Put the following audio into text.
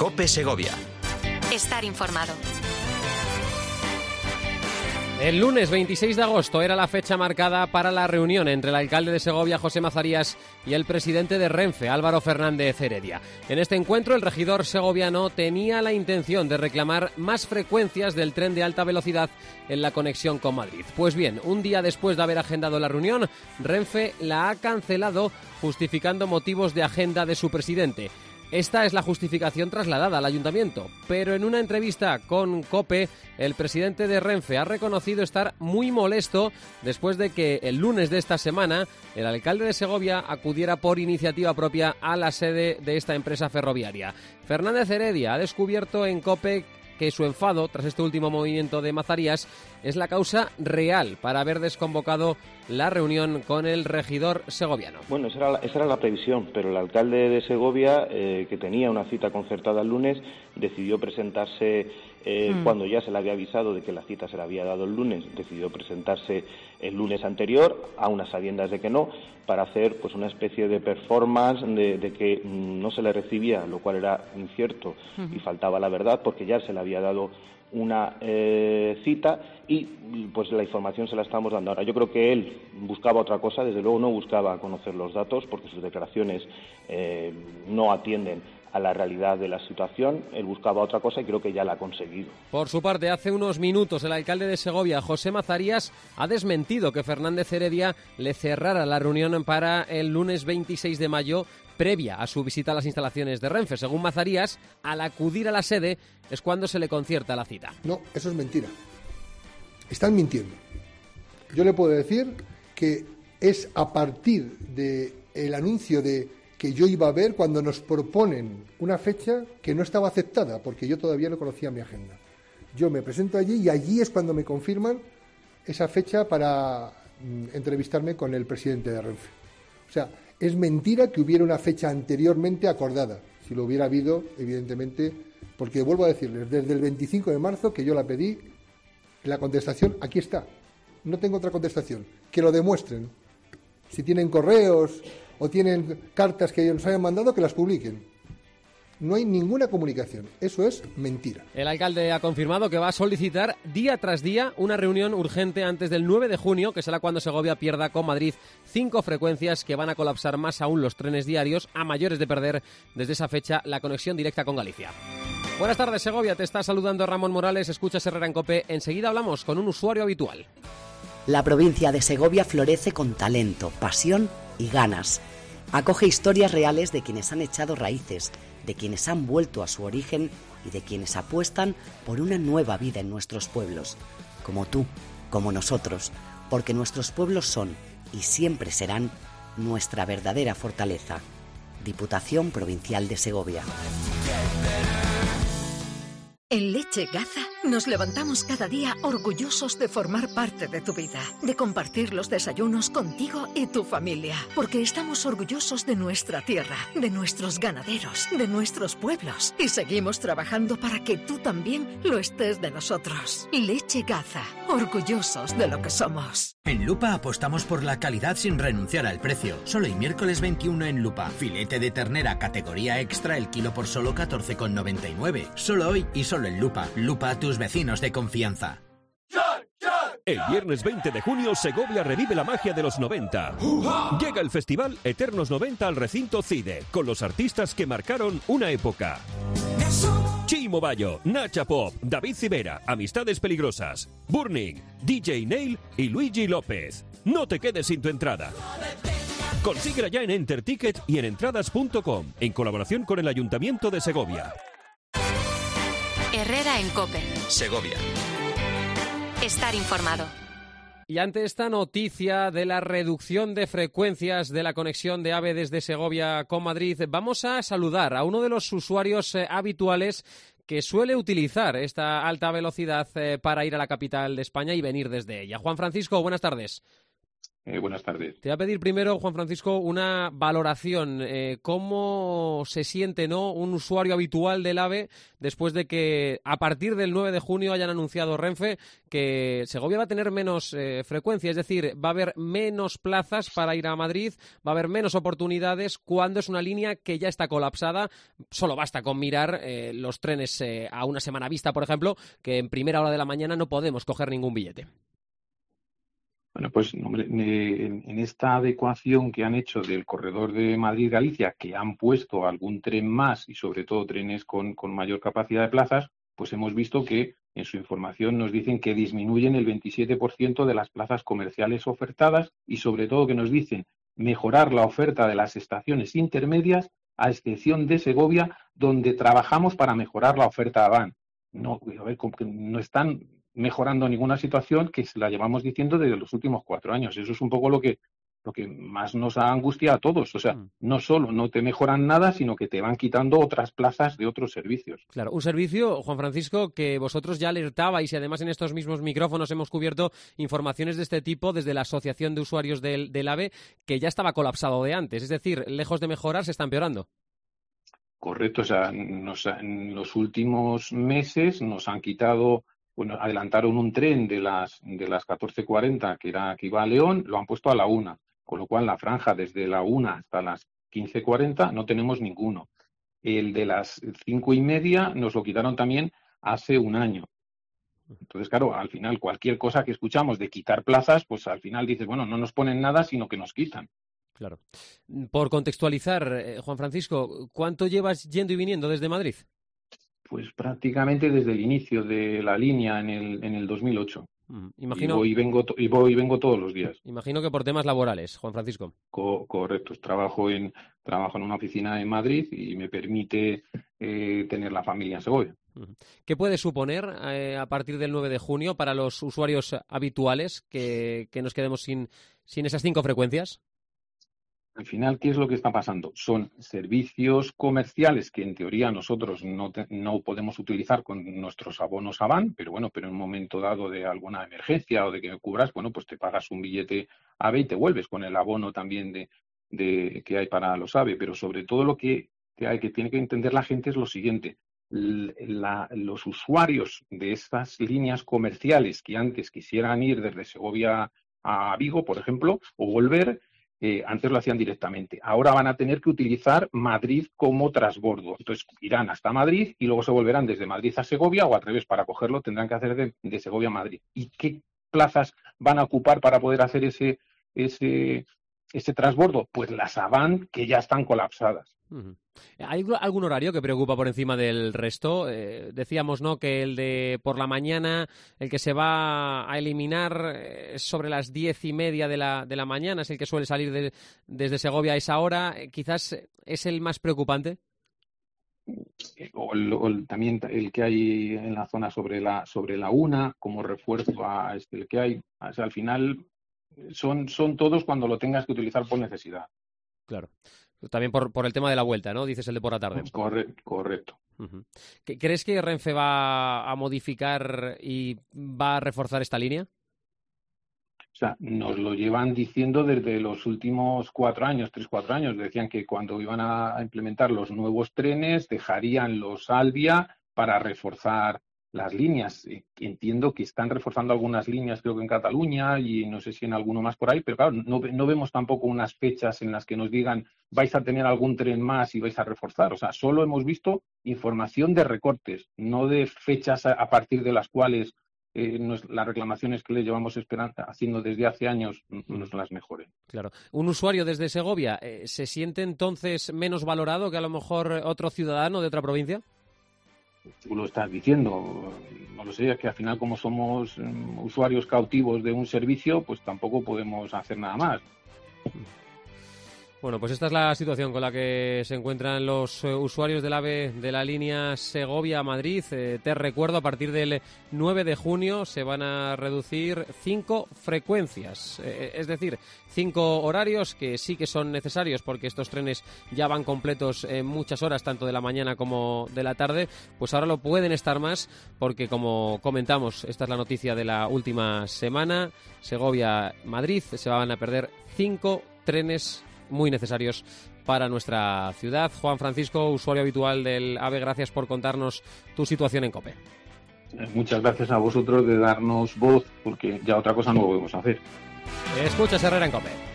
COPE Segovia. Estar informado. El lunes 26 de agosto era la fecha marcada para la reunión entre el alcalde de Segovia, José Mazarías, y el presidente de Renfe, Álvaro Fernández Heredia. En este encuentro, el regidor segoviano tenía la intención de reclamar más frecuencias del tren de alta velocidad en la conexión con Madrid. Pues bien, un día después de haber agendado la reunión, Renfe la ha cancelado justificando motivos de agenda de su presidente. Esta es la justificación trasladada al ayuntamiento, pero en una entrevista con COPE, el presidente de Renfe ha reconocido estar muy molesto después de que el lunes de esta semana el alcalde de Segovia acudiera por iniciativa propia a la sede de esta empresa ferroviaria. Fernández Heredia ha descubierto en COPE que su enfado tras este último movimiento de Mazarías es la causa real para haber desconvocado la reunión con el regidor segoviano. Bueno, esa era la previsión, pero el alcalde de Segovia, que tenía una cita concertada el lunes, decidió presentarse cuando ya se le había avisado de que la cita se le había dado el lunes, decidió presentarse el lunes anterior, a unas sabiendas de que no, para hacer pues una especie de performance de que no se le recibía, lo cual era incierto y faltaba la verdad, porque ya se le había dado una cita y pues la información se la estamos dando ahora. Yo creo que él buscaba otra cosa, desde luego no buscaba conocer los datos, porque sus declaraciones no atienden a la realidad de la situación. Él buscaba otra cosa y creo que ya la ha conseguido. Por su parte, hace unos minutos el alcalde de Segovia, José Mazarías, ha desmentido que Fernández Heredia le cerrara la reunión para el lunes 26 de mayo, previa a su visita a las instalaciones de Renfe. Según Mazarías, al acudir a la sede es cuando se le concierta la cita. No, eso es mentira. Están mintiendo. Yo le puedo decir que es a partir del anuncio de que yo iba a ver cuando nos proponen una fecha que no estaba aceptada, porque yo todavía no conocía mi agenda. Yo me presento allí y allí es cuando me confirman esa fecha para entrevistarme con el presidente de Renfe. O sea, es mentira que hubiera una fecha anteriormente acordada. Si lo hubiera habido, evidentemente, porque vuelvo a decirles, desde el 25 de marzo que yo la pedí, la contestación aquí está. No tengo otra contestación. Que lo demuestren. Si tienen correos o tienen cartas que ellos nos hayan mandado, que las publiquen. No hay ninguna comunicación. Eso es mentira. El alcalde ha confirmado que va a solicitar día tras día una reunión urgente antes del 9 de junio, que será cuando Segovia pierda con Madrid 5 frecuencias que van a colapsar más aún los trenes diarios, a mayores de perder desde esa fecha la conexión directa con Galicia. Buenas tardes, Segovia. Te está saludando Ramón Morales. Escuchas Herrera en COPE. Enseguida hablamos con un usuario habitual. La provincia de Segovia florece con talento, pasión y ganas. Acoge historias reales de quienes han echado raíces, de quienes han vuelto a su origen y de quienes apuestan por una nueva vida en nuestros pueblos. Como tú, como nosotros, porque nuestros pueblos son y siempre serán nuestra verdadera fortaleza. Diputación Provincial de Segovia. En Leche Gaza nos levantamos cada día orgullosos de formar parte de tu vida, de compartir los desayunos contigo y tu familia, porque estamos orgullosos de nuestra tierra, de nuestros ganaderos, de nuestros pueblos y seguimos trabajando para que tú también lo estés de nosotros. Leche Gaza, orgullosos de lo que somos. En Lupa apostamos por la calidad sin renunciar al precio. Solo el miércoles 21 en Lupa. Filete de ternera categoría extra el kilo por solo 14,99. Solo hoy y solo en Lupa. Lupa, tus vecinos de confianza. El viernes 20 de junio, Segovia revive la magia de los 90. Llega el festival Eternos 90 al recinto CIDE, con los artistas que marcaron una época. Chimo Bayo, Nacha Pop, David Civera, Amistades Peligrosas, Burning, DJ Nail y Luigi López. No te quedes sin tu entrada. Consíguela ya en Enterticket y en entradas.com, en colaboración con el Ayuntamiento de Segovia. Herrera en COPE. Segovia. Estar informado. Y ante esta noticia de la reducción de frecuencias de la conexión de AVE desde Segovia con Madrid, vamos a saludar a uno de los usuarios habituales que suele utilizar esta alta velocidad para ir a la capital de España y venir desde ella. Juan Francisco, buenas tardes. Buenas tardes. Te voy a pedir primero, Juan Francisco, una valoración. ¿Cómo se siente, no, un usuario habitual del AVE después de que a partir del 9 de junio hayan anunciado Renfe que Segovia va a tener menos frecuencia? Es decir, va a haber menos plazas para ir a Madrid, va a haber menos oportunidades cuando es una línea que ya está colapsada. Solo basta con mirar los trenes a una semana vista, por ejemplo, que en primera hora de la mañana no podemos coger ningún billete. Bueno, pues hombre, en esta adecuación que han hecho del corredor de Madrid-Galicia, que han puesto algún tren más y sobre todo trenes con mayor capacidad de plazas, pues hemos visto que en su información nos dicen que disminuyen el 27% de las plazas comerciales ofertadas y sobre todo que nos dicen mejorar la oferta de las estaciones intermedias, a excepción de Segovia, donde trabajamos para mejorar la oferta de AVAN. No, a ver, no están mejorando ninguna situación que se la llevamos diciendo desde los últimos 4 años. Eso es un poco lo que más nos ha angustiado a todos. O sea, no solo no te mejoran nada, sino que te van quitando otras plazas de otros servicios. Claro, un servicio, Juan Francisco, que vosotros ya alertabais y además en estos mismos micrófonos hemos cubierto informaciones de este tipo desde la Asociación de Usuarios del AVE, que ya estaba colapsado de antes. Es decir, lejos de mejorar, se está empeorando. Correcto. O sea, en los últimos meses nos han quitado. Bueno, adelantaron un tren de las 14:40 que iba a León, lo han puesto a la 1, con lo cual la franja desde la 1 hasta las 15:40 no tenemos ninguno. El de las 5:30 nos lo quitaron también hace un año. Entonces, claro, al final cualquier cosa que escuchamos de quitar plazas, pues al final dices, bueno, no nos ponen nada, sino que nos quitan. Claro. Por contextualizar, Juan Francisco, ¿cuánto llevas yendo y viniendo desde Madrid? Pues prácticamente desde el inicio de la línea en el 2008. Imagino, y voy y vengo todos los días. Imagino que por temas laborales, Juan Francisco. Correcto. Trabajo en una oficina en Madrid y me permite tener la familia en Segovia. ¿Qué puede suponer a partir del 9 de junio para los usuarios habituales que nos quedemos sin esas 5 frecuencias? Al final, ¿qué es lo que está pasando? Son servicios comerciales que en teoría nosotros no podemos utilizar con nuestros abonos AVAN, pero en un momento dado de alguna emergencia o de que me cubras, bueno, pues te pagas un billete AVE y te vuelves con el abono también de que hay para los AVE. Pero sobre todo lo que tiene que entender la gente es lo siguiente. Los usuarios de estas líneas comerciales que antes quisieran ir desde Segovia a Vigo, por ejemplo, o volver, antes lo hacían directamente. Ahora van a tener que utilizar Madrid como transbordo. Entonces irán hasta Madrid y luego se volverán desde Madrid a Segovia o al revés, para cogerlo tendrán que hacer de Segovia a Madrid. ¿Y qué plazas van a ocupar para poder hacer ese transbordo? Pues las AVAN, que ya están colapsadas. ¿Hay algún horario que preocupa por encima del resto? Decíamos, ¿no?, que el de por la mañana, el que se va a eliminar es sobre las 10:30 de la mañana, es el que suele salir desde Segovia a esa hora. Quizás es el más preocupante. También el que hay en la zona sobre la 1, como refuerzo a el que hay. O sea, al final son todos cuando lo tengas que utilizar por necesidad. Claro. También por el tema de la vuelta, ¿no? Dices el de por la tarde. Correcto. ¿Crees que Renfe va a modificar y va a reforzar esta línea? O sea, nos lo llevan diciendo desde los últimos 4 años, 3-4 años. Decían que cuando iban a implementar los nuevos trenes, dejarían los Albia para reforzar las líneas. Entiendo que están reforzando algunas líneas, creo que en Cataluña y no sé si en alguno más por ahí, pero claro, no vemos tampoco unas fechas en las que nos digan vais a tener algún tren más y vais a reforzar. O sea, solo hemos visto información de recortes, no de fechas a partir de las cuales las reclamaciones que le llevamos haciendo desde hace años no son las mejores. Claro. Un usuario desde Segovia, ¿se siente entonces menos valorado que a lo mejor otro ciudadano de otra provincia? Tú lo estás diciendo, no lo sé, es que al final como somos usuarios cautivos de un servicio, pues tampoco podemos hacer nada más. Bueno, pues esta es la situación con la que se encuentran los usuarios del AVE de la línea Segovia-Madrid. Te recuerdo, a partir del 9 de junio se van a reducir 5 frecuencias, es decir, 5 horarios que sí que son necesarios porque estos trenes ya van completos en muchas horas, tanto de la mañana como de la tarde. Pues ahora lo pueden estar más porque, como comentamos, esta es la noticia de la última semana, Segovia-Madrid, se van a perder 5 trenes muy necesarios para nuestra ciudad. Juan Francisco, usuario habitual del AVE, gracias por contarnos tu situación en COPE. Muchas gracias a vosotros de darnos voz, porque ya otra cosa no podemos hacer. Escuchas Herrera en COPE.